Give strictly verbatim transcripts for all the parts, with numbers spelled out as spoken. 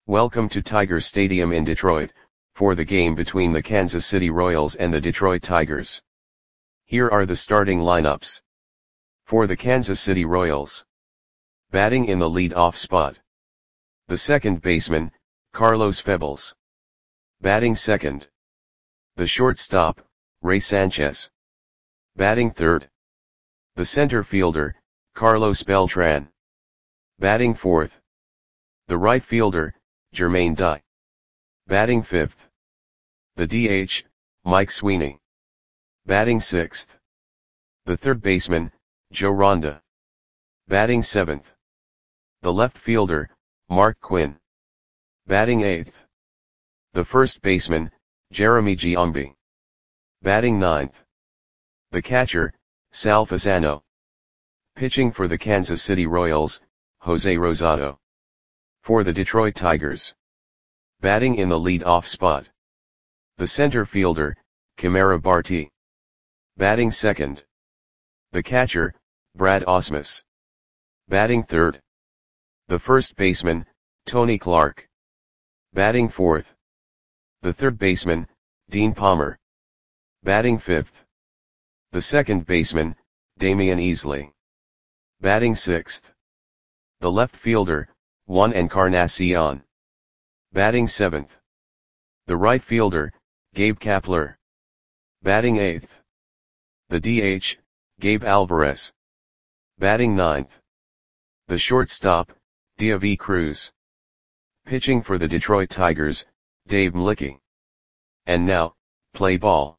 Welcome to Tiger Stadium in Detroit, for the game between the Kansas City Royals and the Detroit Tigers. Here are the starting lineups. For the Kansas City Royals. Batting in the lead-off spot. The second baseman, Carlos Febles. Batting second. The shortstop, Ray Sanchez. Batting third. The center fielder, Carlos Beltran. Batting fourth. The right fielder, Jermaine Dye. Batting fifth. The D H, Mike Sweeney. Batting sixth. The third baseman, Joe Ronda. Batting seventh. The left fielder, Mark Quinn. Batting eighth. The first baseman, Jeremy Giambi. Batting ninth. The catcher, Sal Fasano. Pitching for the Kansas City Royals, Jose Rosado. For the Detroit Tigers. Batting in the lead-off spot. The center fielder, Kamara Barti. Batting second. The catcher, Brad Ausmus. Batting third. The first baseman, Tony Clark. Batting fourth. The third baseman, Dean Palmer. Batting fifth. The second baseman, Damian Easley. Batting sixth. The left fielder, Juan Encarnacion. Batting seventh. The right fielder, Gabe Kapler. Batting eighth. The D H, Gabe Alvarez. Batting ninth. The shortstop, Diavi Cruz. Pitching for the Detroit Tigers, Dave Mlicki. And now, play ball.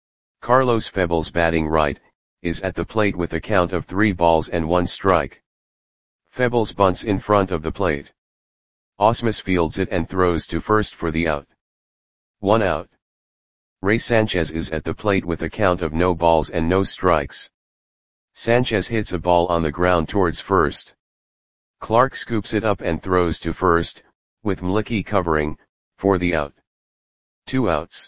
Carlos Febles batting right, is at the plate with a count of three balls and one strike. Febles bunts in front of the plate. Ausmus fields it and throws to first for the out. One out. Ray Sanchez is at the plate with a count of no balls and no strikes. Sanchez hits a ball on the ground towards first. Clark scoops it up and throws to first, with Mlicki covering, for the out. Two outs.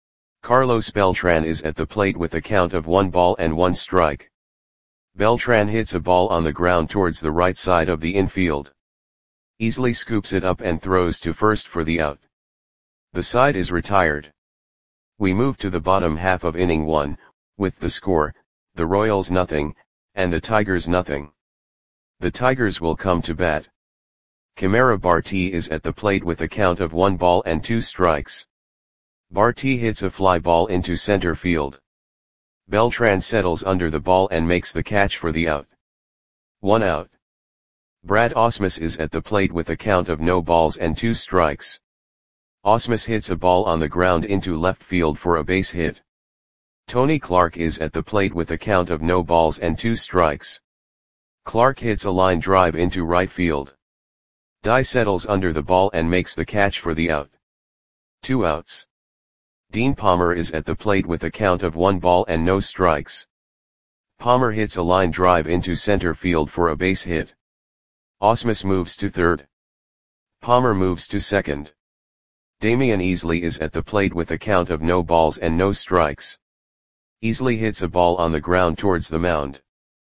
Carlos Beltran is at the plate with a count of one ball and one strike. Beltran hits a ball on the ground towards the right side of the infield. Easley scoops it up and throws to first for the out. The side is retired. We move to the bottom half of inning one, with the score, the Royals nothing, and the Tigers nothing. The Tigers will come to bat. Kamara Barti is at the plate with a count of one ball and two strikes. Barti hits a fly ball into center field. Beltran settles under the ball and makes the catch for the out. One out. Brad Ausmus is at the plate with a count of no balls and two strikes. Ausmus hits a ball on the ground into left field for a base hit. Tony Clark is at the plate with a count of no balls and two strikes. Clark hits a line drive into right field. Dye settles under the ball and makes the catch for the out. Two outs. Dean Palmer is at the plate with a count of one ball and no strikes. Palmer hits a line drive into center field for a base hit. Ausmus moves to third. Palmer moves to second. Damian Easley is at the plate with a count of no balls and no strikes. Easley hits a ball on the ground towards the mound.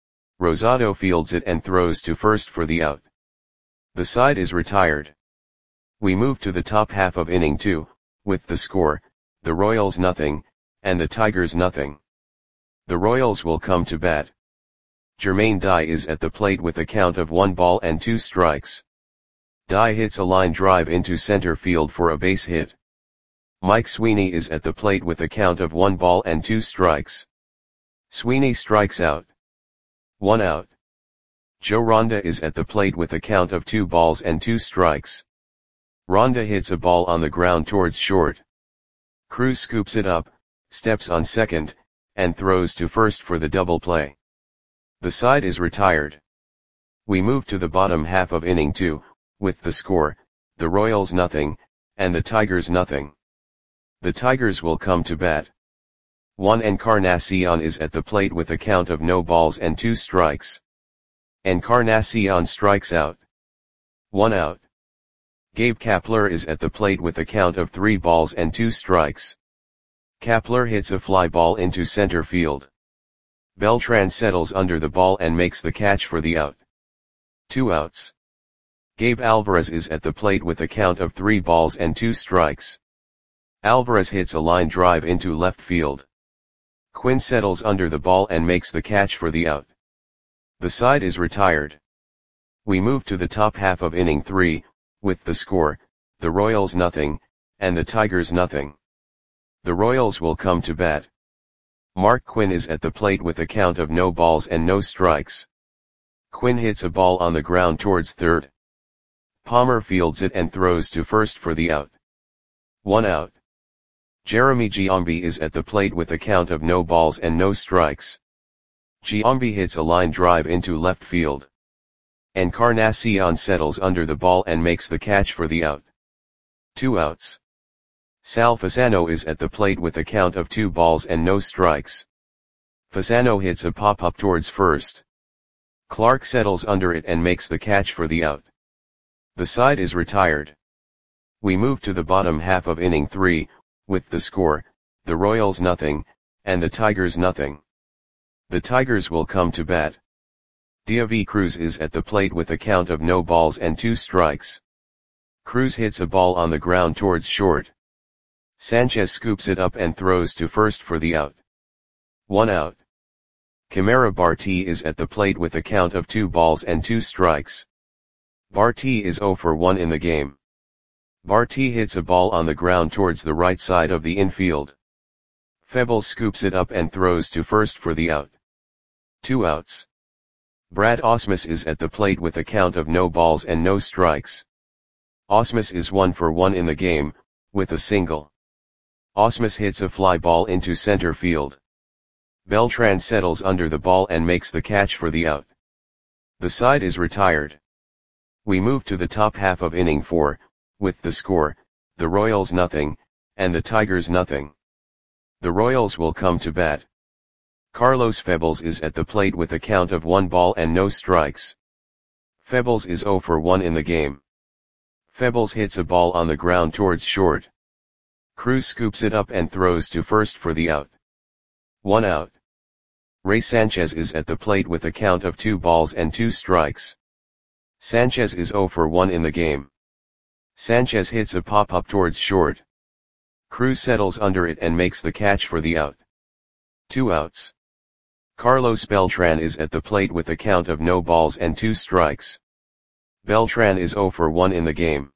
Rosado fields it and throws to first for the out. The side is retired. We move to the top half of inning two, with the score, the Royals nothing, and the Tigers nothing. The Royals will come to bat. Jermaine Dye is at the plate with a count of one ball and two strikes. Dye hits a line drive into center field for a base hit. Mike Sweeney is at the plate with a count of one ball and two strikes. Sweeney strikes out. One out. Joe Ronda is at the plate with a count of two balls and two strikes. Ronda hits a ball on the ground towards short. Cruz scoops it up, steps on second, and throws to first for the double play. The side is retired. We move to the bottom half of inning two, with the score, the Royals nothing, and the Tigers nothing. The Tigers will come to bat. Juan Encarnacion is at the plate with a count of no balls and two strikes. Encarnacion strikes out. One out. Gabe Kapler is at the plate with a count of three balls and two strikes. Kapler hits a fly ball into center field. Beltran settles under the ball and makes the catch for the out. Two outs. Gabe Alvarez is at the plate with a count of three balls and two strikes. Alvarez hits a line drive into left field. Quinn settles under the ball and makes the catch for the out. The side is retired. We move to the top half of inning three, with the score, the Royals nothing, and the Tigers nothing. The Royals will come to bat. Mark Quinn is at the plate with a count of no balls and no strikes. Quinn hits a ball on the ground towards third. Palmer fields it and throws to first for the out. One out. Jeremy Giambi is at the plate with a count of no balls and no strikes. Giambi hits a line drive into left field. Encarnacion settles under the ball and makes the catch for the out. Two outs. Sal Fasano is at the plate with a count of two balls and no strikes. Fasano hits a pop-up towards first. Clark settles under it and makes the catch for the out. The side is retired. We move to the bottom half of inning three, with the score, the Royals nothing, and the Tigers nothing. The Tigers will come to bat. Diavi Cruz is at the plate with a count of no balls and two strikes. Cruz hits a ball on the ground towards short. Sanchez scoops it up and throws to first for the out. One out. Camara Barti is at the plate with a count of two balls and two strikes. Barti is zero for one in the game. Barti hits a ball on the ground towards the right side of the infield. Febles scoops it up and throws to first for the out. Two outs. Brad Ausmus is at the plate with a count of no balls and no strikes. Ausmus is one for one in the game, with a single. Ausmus hits a fly ball into center field. Beltran settles under the ball and makes the catch for the out. The side is retired. We move to the top half of inning four, with the score, the Royals nothing, and the Tigers nothing. The Royals will come to bat. Carlos Febles is at the plate with a count of one ball and no strikes. Febles is zero for one in the game. Febles hits a ball on the ground towards short. Cruz scoops it up and throws to first for the out. One out. Ray Sanchez is at the plate with a count of two balls and two strikes. Sanchez is zero for one in the game. Sanchez hits a pop-up towards short. Cruz settles under it and makes the catch for the out. Two outs. Carlos Beltran is at the plate with a count of no balls and two strikes. Beltran is zero for one in the game.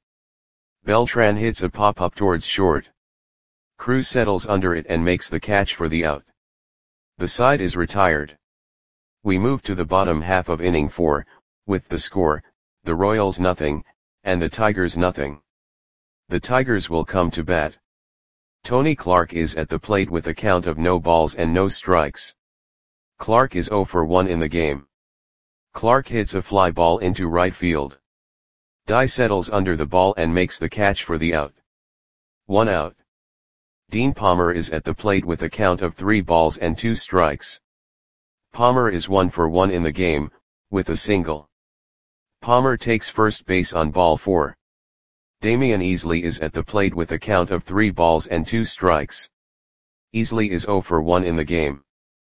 Beltran hits a pop-up towards short. Cruz settles under it and makes the catch for the out. The side is retired. We move to the bottom half of inning four, with the score, the Royals nothing, and the Tigers nothing. The Tigers will come to bat. Tony Clark is at the plate with a count of no balls and no strikes. Clark is zero for one in the game. Clark hits a fly ball into right field. Dye settles under the ball and makes the catch for the out. One out. Dean Palmer is at the plate with a count of three balls and two strikes. Palmer is one for one in the game, with a single. Palmer takes first base on ball four. Damian Easley is at the plate with a count of three balls and two strikes. Easley is zero for one in the game.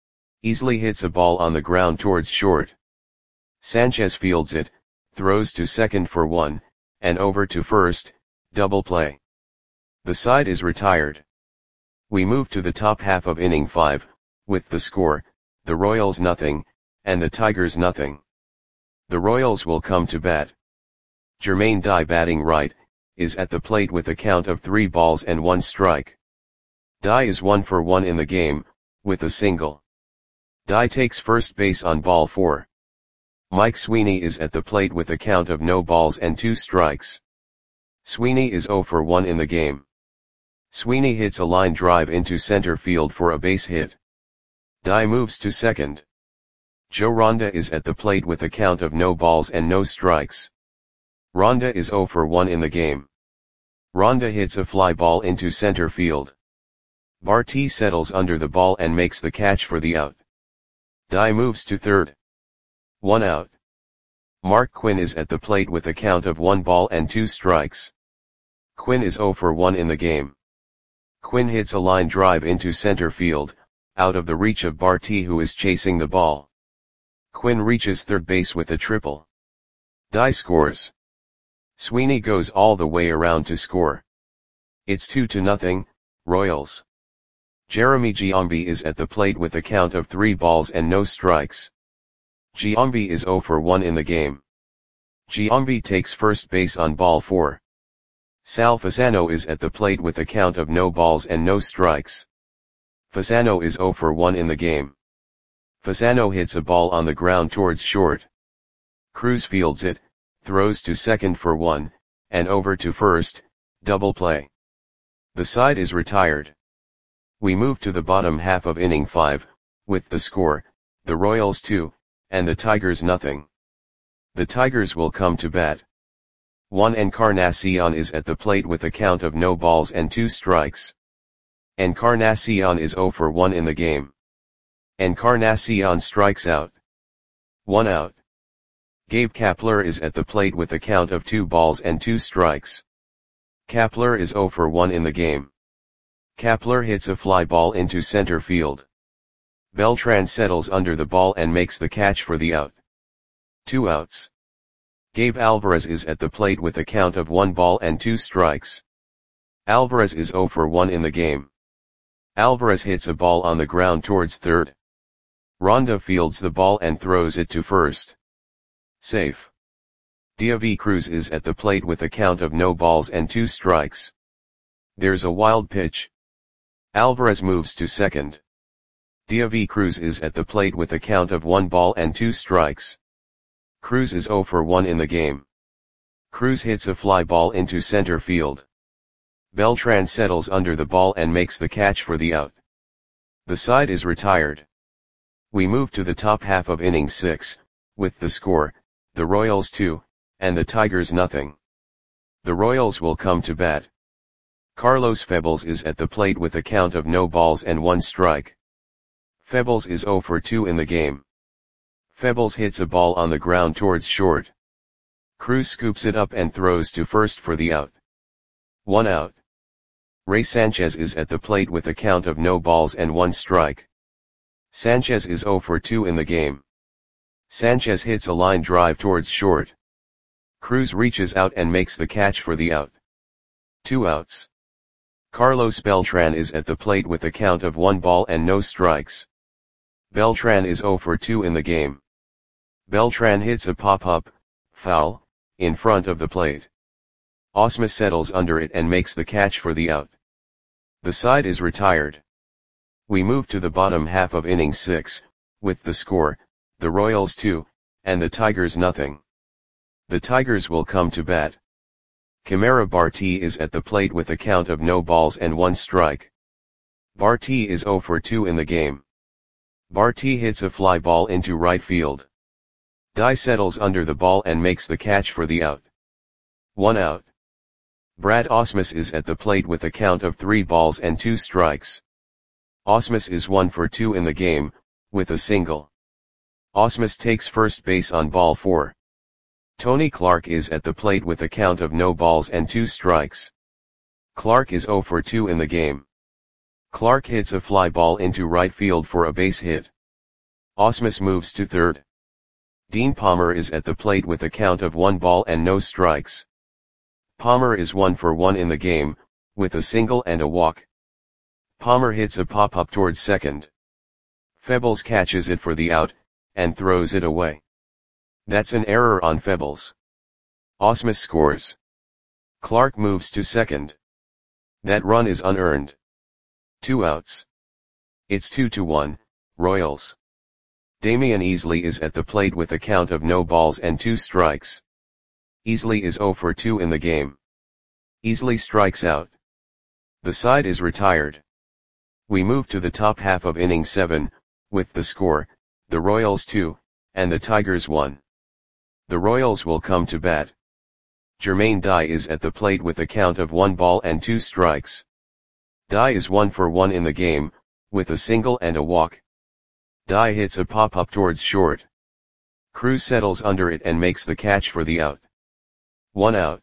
Easley hits a ball on the ground towards short. Sanchez fields it, throws to second for one, and over to first, double play. The side is retired. We move to the top half of inning five, with the score, the Royals nothing, and the Tigers nothing. The Royals will come to bat. Jermaine Dye batting right, is at the plate with a count of three balls and one strike. Dye is one for one in the game, with a single. Dye takes first base on ball four. Mike Sweeney is at the plate with a count of no balls and two strikes. Sweeney is zero for one in the game. Sweeney hits a line drive into center field for a base hit. Dye moves to second. Joe Ronda is at the plate with a count of no balls and no strikes. Ronda is zero for one in the game. Ronda hits a fly ball into center field. Barti settles under the ball and makes the catch for the out. Dye moves to third. One out. Mark Quinn is at the plate with a count of one ball and two strikes. Quinn is zero for one in the game. Quinn hits a line drive into center field, out of the reach of Barti, who is chasing the ball. Quinn reaches third base with a triple. Dye scores. Sweeney goes all the way around to score. It's two to nothing, Royals. Jeremy Giambi is at the plate with a count of three balls and no strikes. Giambi is zero for one in the game. Giambi takes first base on ball four. Sal Fasano is at the plate with a count of no balls and no strikes. Fasano is zero for one in the game. Fasano hits a ball on the ground towards short. Cruz fields it, throws to second for one, and over to first, double play. The side is retired. We move to the bottom half of inning five, with the score, the Royals two, and the Tigers nothing. The Tigers will come to bat. Juan Encarnacion is at the plate with a count of no balls and two strikes. Encarnacion is zero for one in the game. Encarnacion strikes out. One out. Gabe Kapler is at the plate with a count of two balls and two strikes. Kapler is zero for one in the game. Kapler hits a fly ball into center field. Beltran settles under the ball and makes the catch for the out. Two outs. Gabe Alvarez is at the plate with a count of one ball and two strikes. Alvarez is zero for one in the game. Alvarez hits a ball on the ground towards third. Ronda fields the ball and throws it to first. Safe. Diavi Cruz is at the plate with a count of no balls and two strikes. There's a wild pitch. Alvarez moves to second. Diavi Cruz is at the plate with a count of one ball and two strikes. Cruz is zero for one in the game. Cruz hits a fly ball into center field. Beltran settles under the ball and makes the catch for the out. The side is retired. We move to the top half of inning six, with the score, the Royals two, and the Tigers nothing. The Royals will come to bat. Carlos Febles is at the plate with a count of no balls and one strike. Febles is zero for two in the game. Febles hits a ball on the ground towards short. Cruz scoops it up and throws to first for the out. One out. Ray Sanchez is at the plate with a count of no balls and one strike. Sanchez is zero for two in the game. Sanchez hits a line drive towards short. Cruz reaches out and makes the catch for the out. Two outs. Carlos Beltran is at the plate with a count of one ball and no strikes. Beltran is zero for two in the game. Beltran hits a pop-up, foul, in front of the plate. Osma settles under it and makes the catch for the out. The side is retired. We move to the bottom half of inning six, with the score, the Royals two, and the Tigers nothing. The Tigers will come to bat. Camara Barti is at the plate with a count of no balls and one strike. Barti is zero for two in the game. Barti hits a fly ball into right field. Dye settles under the ball and makes the catch for the out. One out. Brad Ausmus is at the plate with a count of three balls and two strikes. Ausmus is one for two in the game, with a single. Ausmus takes first base on ball four. Tony Clark is at the plate with a count of no balls and two strikes. Clark is zero for two in the game. Clark hits a fly ball into right field for a base hit. Ausmus moves to third. Dean Palmer is at the plate with a count of one ball and no strikes. Palmer is one for one in the game, with a single and a walk. Palmer hits a pop-up towards second. Febles catches it for the out, and throws it away. That's an error on Febles. Ausmus scores. Clark moves to second. That run is unearned. Two outs. It's two to one, Royals. Damian Easley is at the plate with a count of no balls and two strikes. Easley is zero for two in the game. Easley strikes out. The side is retired. We move to the top half of inning seven, with the score, the Royals two, and the Tigers one. The Royals will come to bat. Jermaine Dye is at the plate with a count of one ball and two strikes. Dye is one for one in the game, with a single and a walk. Dye hits a pop-up towards short. Cruz settles under it and makes the catch for the out. One out.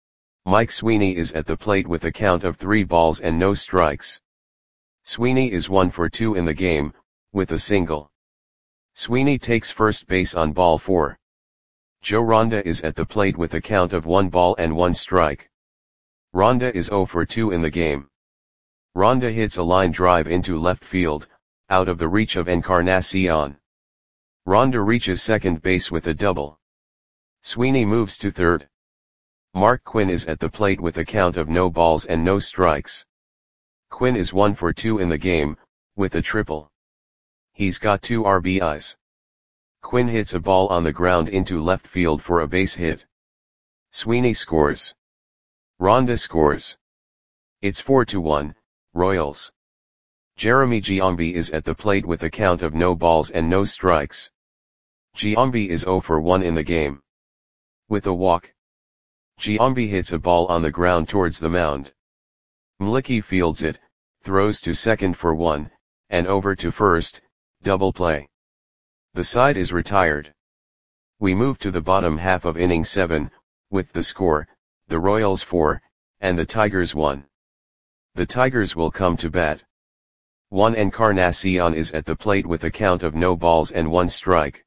Mike Sweeney is at the plate with a count of three balls and no strikes. Sweeney is one for two in the game, with a single. Sweeney takes first base on ball four. Joe Ronda is at the plate with a count of one ball and one strike. Ronda is zero for two in the game. Ronda hits a line drive into left field, out of the reach of Encarnacion. Ronda reaches second base with a double. Sweeney moves to third. Mark Quinn is at the plate with a count of no balls and no strikes. Quinn is one for two in the game, with a triple. He's got two R B Is. Quinn hits a ball on the ground into left field for a base hit. Sweeney scores. Ronda scores. It's four to one, Royals. Jeremy Giambi is at the plate with a count of no balls and no strikes. Giambi is zero for one in the game. With a walk. Giambi hits a ball on the ground towards the mound. Mlicki fields it, throws to second for one, and over to first, double play. The side is retired. We move to the bottom half of inning seven, with the score, the Royals four, and the Tigers one. The Tigers will come to bat. Juan Encarnacion is at the plate with a count of no balls and one strike.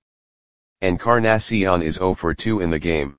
Encarnacion is zero for two in the game.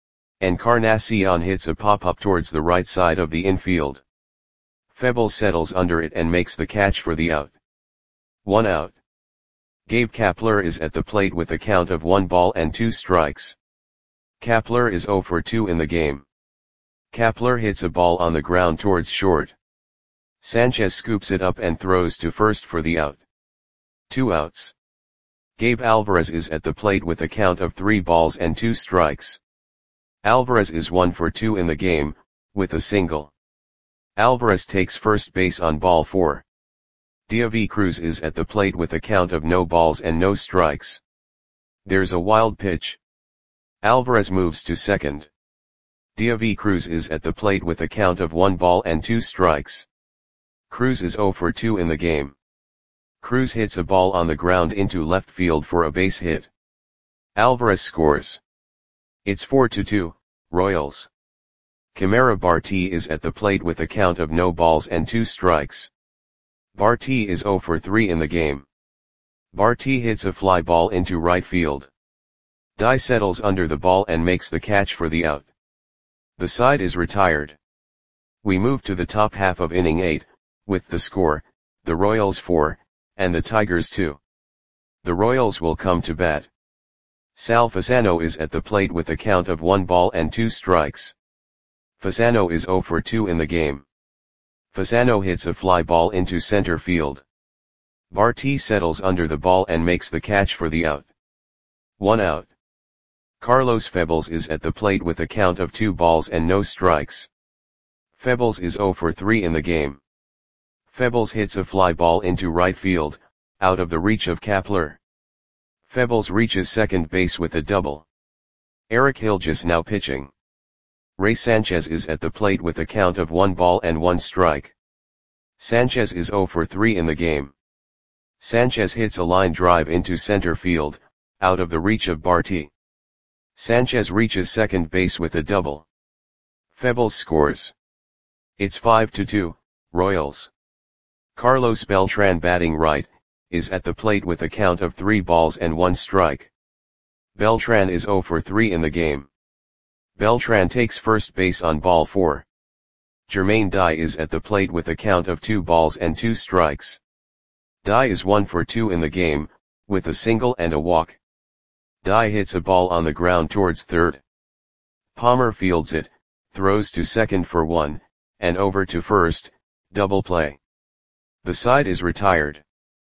Encarnacion hits a pop-up towards the right side of the infield. Febles settles under it and makes the catch for the out. One out. Gabe Kapler is at the plate with a count of one ball and two strikes. Kapler is zero for two in the game. Kapler hits a ball on the ground towards short. Sanchez scoops it up and throws to first for the out. Two outs. Gabe Alvarez is at the plate with a count of three balls and two strikes. Alvarez is one for two in the game, with a single. Alvarez takes first base on ball four. Diavi Cruz is at the plate with a count of no balls and no strikes. There's a wild pitch. Alvarez moves to second. Diavi Cruz is at the plate with a count of one ball and two strikes. Cruz is zero for two in the game. Cruz hits a ball on the ground into left field for a base hit. Alvarez scores. It's four to two, Royals. Camara Barti is at the plate with a count of no balls and two strikes. Barti is zero for three in the game. Barti hits a fly ball into right field. Dye settles under the ball and makes the catch for the out. The side is retired. We move to the top half of inning eight, with the score, the Royals four, and the Tigers two. The Royals will come to bat. Sal Fasano is at the plate with a count of one ball and two strikes. Fasano is zero for two in the game. Fasano hits a fly ball into center field. Barti settles under the ball and makes the catch for the out. One out. Carlos Febles is at the plate with a count of two balls and no strikes. Febles is zero for three in the game. Febles hits a fly ball into right field, out of the reach of Kapler. Febles reaches second base with a double. Eric Hilgis now pitching. Ray Sanchez is at the plate with a count of one ball and one strike. Sanchez is zero for three in the game. Sanchez hits a line drive into center field, out of the reach of Barti. Sanchez reaches second base with a double. Febles scores. It's five to two, Royals. Carlos Beltran batting right, is at the plate with a count of three balls and one strike. Beltran is zero for three in the game. Beltran takes first base on ball four. Jermaine Dye is at the plate with a count of two balls and two strikes. Dye is one for two in the game, with a single and a walk. Dye hits a ball on the ground towards third. Palmer fields it, throws to second for one, and over to first, double play. The side is retired.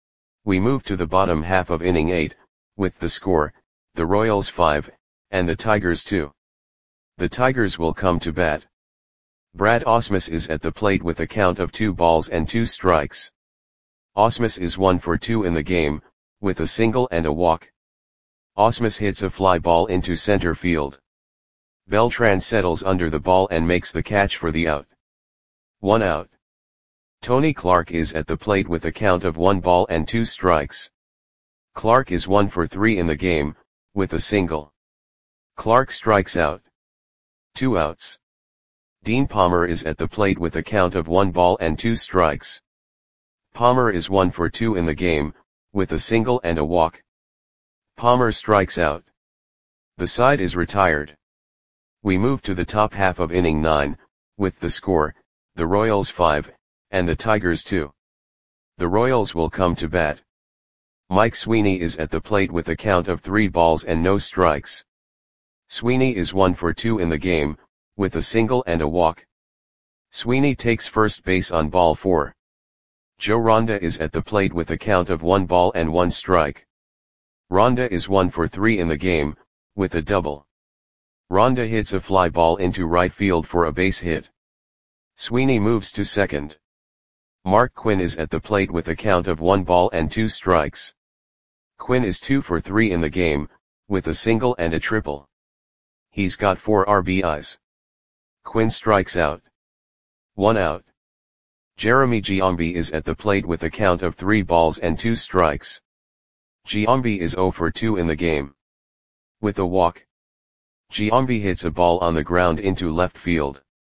We move to the bottom half of inning eight, with the score, the Royals five, and the Tigers two. The Tigers will come to bat. Brad Ausmus is at the plate with a count of two balls and two strikes. Ausmus is one for two in the game, with a single and a walk. Ausmus hits a fly ball into center field. Beltran settles under the ball and makes the catch for the out. One out. Tony Clark is at the plate with a count of one ball and two strikes. Clark is one for three in the game, with a single. Clark strikes out. Two outs. Dean Palmer is at the plate with a count of one ball and two strikes. Palmer is one for two in the game, with a single and a walk. Palmer strikes out. The side is retired. We move to the top half of inning nine, with the score, the Royals five, and the Tigers two. The Royals will come to bat. Mike Sweeney is at the plate with a count of three balls and no strikes. Sweeney is one for two in the game, with a single and a walk. Sweeney takes first base on ball four. Joe Ronda is at the plate with a count of one ball and one strike. Ronda is one for three in the game, with a double. Ronda hits a fly ball into right field for a base hit. Sweeney moves to second. Mark Quinn is at the plate with a count of one ball and two strikes. Quinn is two for three in the game, with a single and a triple. He's got four R B Is. Quinn strikes out. One out. Jeremy Giambi is at the plate with a count of three balls and two strikes. Giambi is zero for two in the game. With a walk. Giambi hits a ball on the ground into left field.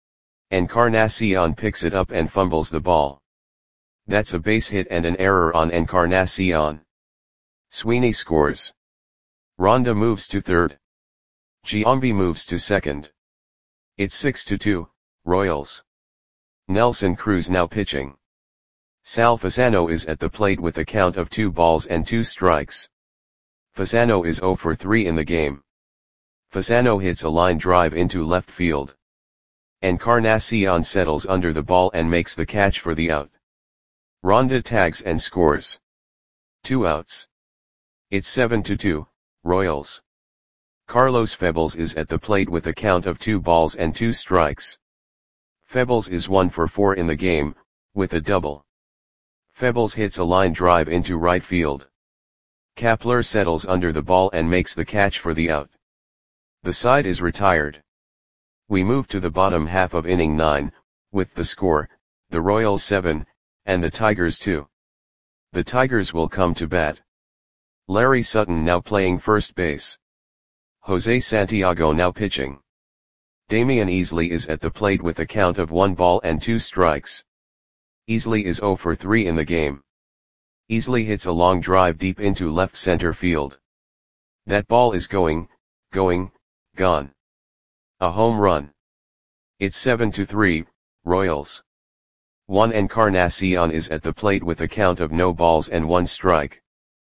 Encarnacion picks it up and fumbles the ball. That's a base hit and an error on Encarnacion. Sweeney scores. Ronda moves to third. Giambi moves to second. It's six to two, Royals. Nelson Cruz now pitching. Sal Fasano is at the plate with a count of two balls and two strikes. Fasano is zero for three in the game. Fasano hits a line drive into left field. Encarnacion settles under the ball and makes the catch for the out. Ronda tags and scores. Two outs. It's seven to two, Royals. Carlos Febles is at the plate with a count of two balls and two strikes. Febles is one for four in the game, with a double. Febles hits a line drive into right field. Kapler settles under the ball and makes the catch for the out. The side is retired. We move to the bottom half of inning nine, with the score, the Royals seven, and the Tigers two. The Tigers will come to bat. Larry Sutton now playing first base. Jose Santiago now pitching. Damian Easley is at the plate with a count of one ball and two strikes. Easley is zero for three in the game. Easley hits a long drive deep into left center field. That ball is going, going, gone. A home run. It's seven to three, Royals. Juan Encarnacion is at the plate with a count of no balls and one strike.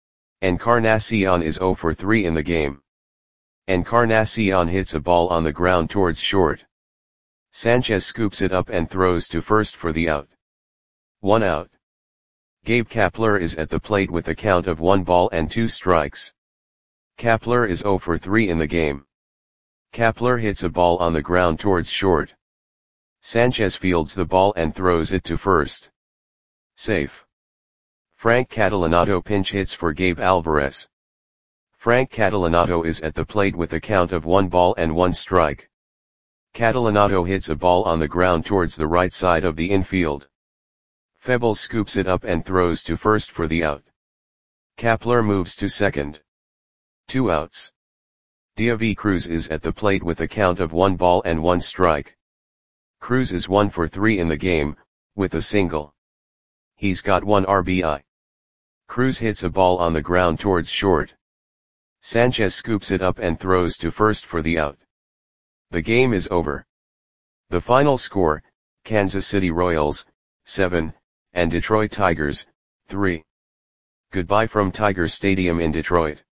Encarnacion is zero for three in the game. Encarnacion hits a ball on the ground towards short. Sanchez scoops it up and throws to first for the out. One out. Gabe Kapler is at the plate with a count of one ball and two strikes. Kapler is zero for three in the game. Kapler hits a ball on the ground towards short. Sanchez fields the ball and throws it to first. Safe. Frank Catalanato pinch hits for Gabe Alvarez. Frank Catalanato is at the plate with a count of one ball and one strike. Catalanato hits a ball on the ground towards the right side of the infield. Febles scoops it up and throws to first for the out. Kapler moves to second. Two outs. Diavi Cruz is at the plate with a count of one ball and one strike. Cruz is one for three in the game, with a single. He's got one R B I. Cruz hits a ball on the ground towards short. Sanchez scoops it up and throws to first for the out. The game is over. The final score, Kansas City Royals, seven, and Detroit Tigers, three. Goodbye from Tiger Stadium in Detroit.